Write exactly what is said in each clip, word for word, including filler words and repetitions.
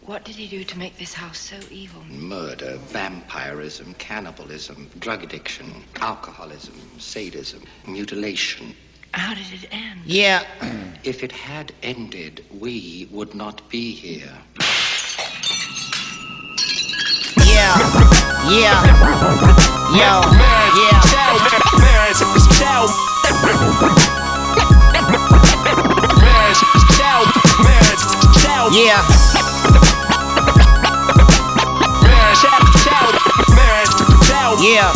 What did he do to make this house so evil? Murder, vampirism, cannibalism, drug addiction, alcoholism, sadism, mutilation. How did it end? Yeah. If it had ended, we would not be here. Yeah. Yeah. Yo. Yeah. Yeah. Yeah.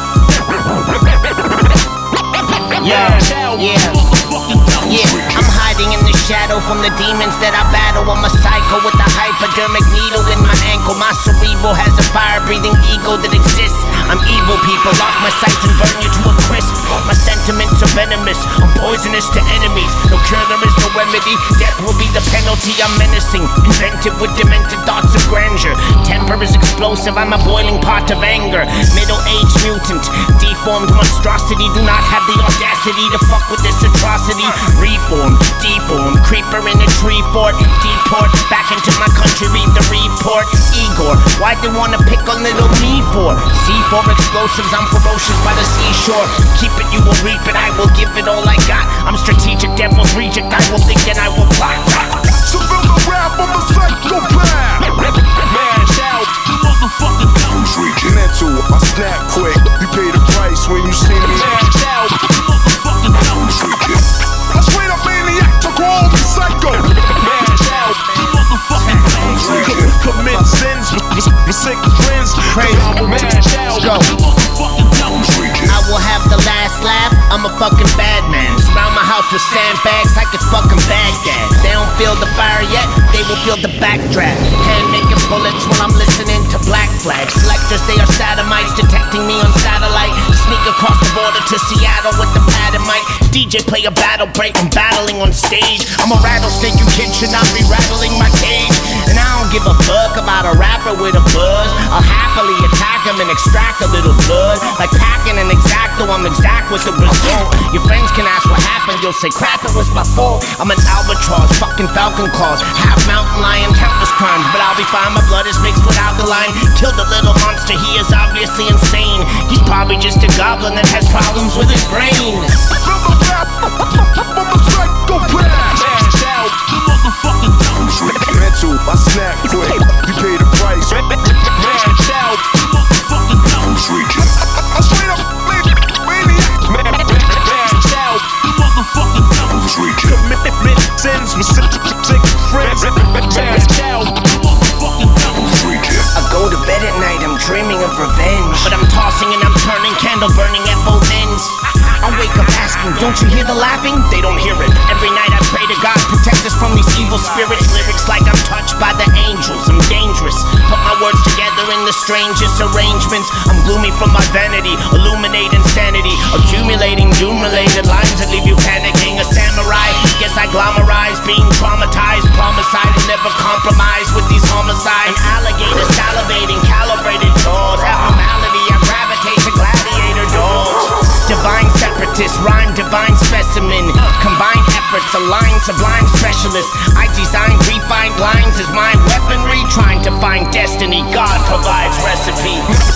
Yeah. Yeah. Yeah. I'm hiding in the shadow from the demons that I battle. I'm a psycho with a hypodermic needle in my ankle. My cerebral has a fire-breathing ego that exists. I'm evil, people. Lock my sights and burn you to a crisp. My sentiments are venomous. I'm poisonous to enemies. No cure, there is no remedy. Death will be the penalty. I'm menacing, inventive with demented thoughts of grandeur. Temper is explosive. I'm a boiling pot of anger. Middle-aged mutant, deformed monstrosity. Do not have the audacity to fuck with this atrocity. Reform, deform, creeper in a tree fort. Deport back into my country. Read the report. Igor, why'd they wanna pick on little me for? C four explosives, I'm ferocious by the seashore. Keep it, you will reap it, I will give it all I got. I'm strategic, devil's reject, I will think and I will plot. So build a rap, I'm a psychopath. Man, shout, you motherfucking dumb freak. Mental, I snap quick. You pay the price when you see me. Man, shout, you motherfucking dumb freak. I straight up maniac to call me psycho. Man, shout, you motherfucking dumb freak. Commit sins with sick friends. Crazy. Man, shout, go. you motherfucking dumb freak. I will have the last laugh. I'm a fucking bad man. Surround my house with sandbags like it's fucking Baghdad. They don't feel the fire yet, they will feel the backdraft. Hand making bullets while I'm listening to Black Flag. Selectors, they are sodomites detecting me on satellite. Sneak across the border to Seattle with the pad and mic. D J play a battle break, I'm battling on stage. I'm a rattlesnake, you kids should not be rattling my cage. And I don't give a fuck about a rapper with a buzz. I'll happily attack him and extract a little blood. Like packing an exacto, I'm exact with the result. Your friends can ask what happened, you'll say crap, it was my fault. I'm an albatross, fucking falcon claws. Half mountain lion, countless crimes, but I'll be fine, my blood is mixed with alkaline. Killed a little monster, he is obviously insane. He's probably just a goblin that has problems with his brain. Build a rap, I'm a psychopath. Man, shout, you motherfucking dumb freak. Mental, I snap quick. You pay the price. Man, shout, you motherfucking dumb freak. I straight up maniac. Man, shout, you motherfucking dumb freak. Commit sins with sick friends. Man, shout, you motherfucking dumb freak. I go to bed at night, I'm dreaming of revenge. But I'm tossing and I'm turning, candle burning at both ends. I wake up asking, don't you hear the laughing? They don't hear it. Every night I pray to God, protect us from these evil spirits. Lyrics like I'm touched by the angels, I'm dangerous. Put my words together in the strangest arrangements. I'm gloomy from my vanity, illuminate insanity. Accumulating doom-related lines that leave you panicking. A samurai, guess I glamorize being traumatized. Promise I will never compromise with these homicides. An alligator salivating, calibrated jaws. Abnormality, I gravitate to gladiator dogs. Divine separatist, rhyme divine specimen. Combined efforts, align sublime specialist. I design refined lines as my weaponry. Trying to find destiny, God provides recipe.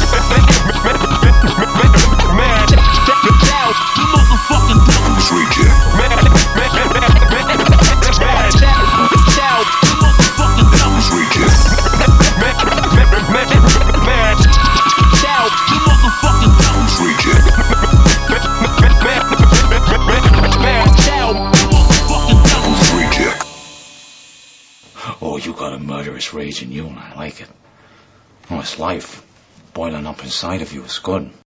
Man, shout, you motherfucking dumb freak. Man, shout, you motherfucking dumb freak. Man, shout, you motherfucking dumb freak. Oh, you got a murderous rage in you, and I like it. Oh, it's life. Boiling up inside of you is good.